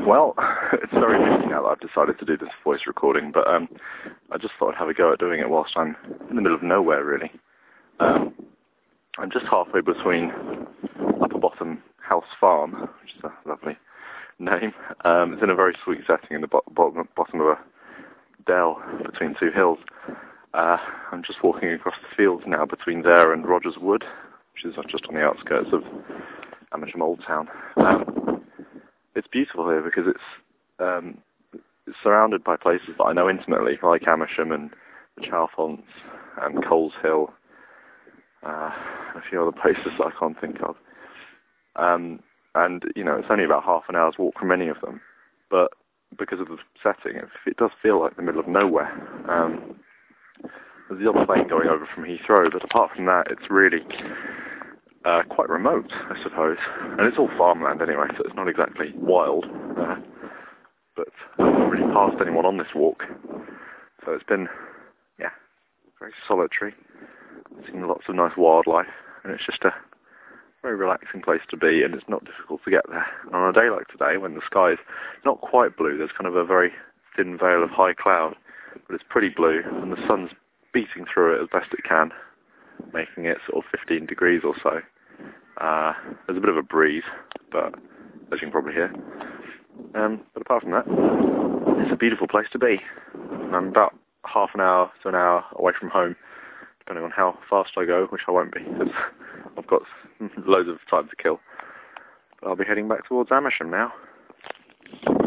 Well, it's very busy now that I've decided to do this voice recording, but I just thought I'd have a go at doing it whilst I'm in the middle of nowhere, really. I'm just halfway between Upper Bottom House Farm, which is a lovely name. It's in a very sweet setting in the bottom of a dell between two hills. I'm just walking across the fields now between there and Rogers Wood, which is just on the outskirts of Amersham Old Town. It's beautiful here because it's surrounded by places that I know intimately, like Amersham and the Chalfonts and Coles Hill, a few other places that I can't think of. And, you know, it's only about half an hour's walk from any of them, but because of the setting, it does feel like the middle of nowhere. There's the odd plane going over from Heathrow, but apart from that, it's really quite remote, I suppose. And it's all farmland anyway, so it's not exactly wild. But I haven't really passed anyone on this walk, so it's been, yeah, very solitary. I've seen lots of nice wildlife, and it's just a very relaxing place to be, and it's not difficult to get there. And on a day like today, when the sky is not quite blue, there's kind of a very thin veil of high cloud, but it's pretty blue, and the sun's beating through it as best it can, making it sort of 15 degrees or so. There's a bit of a breeze, but as you can probably hear. But apart from that, it's a beautiful place to be. I'm about half an hour to an hour away from home, depending on how fast I go, which I won't be, because I've got loads of time to kill. But I'll be heading back towards Amersham now.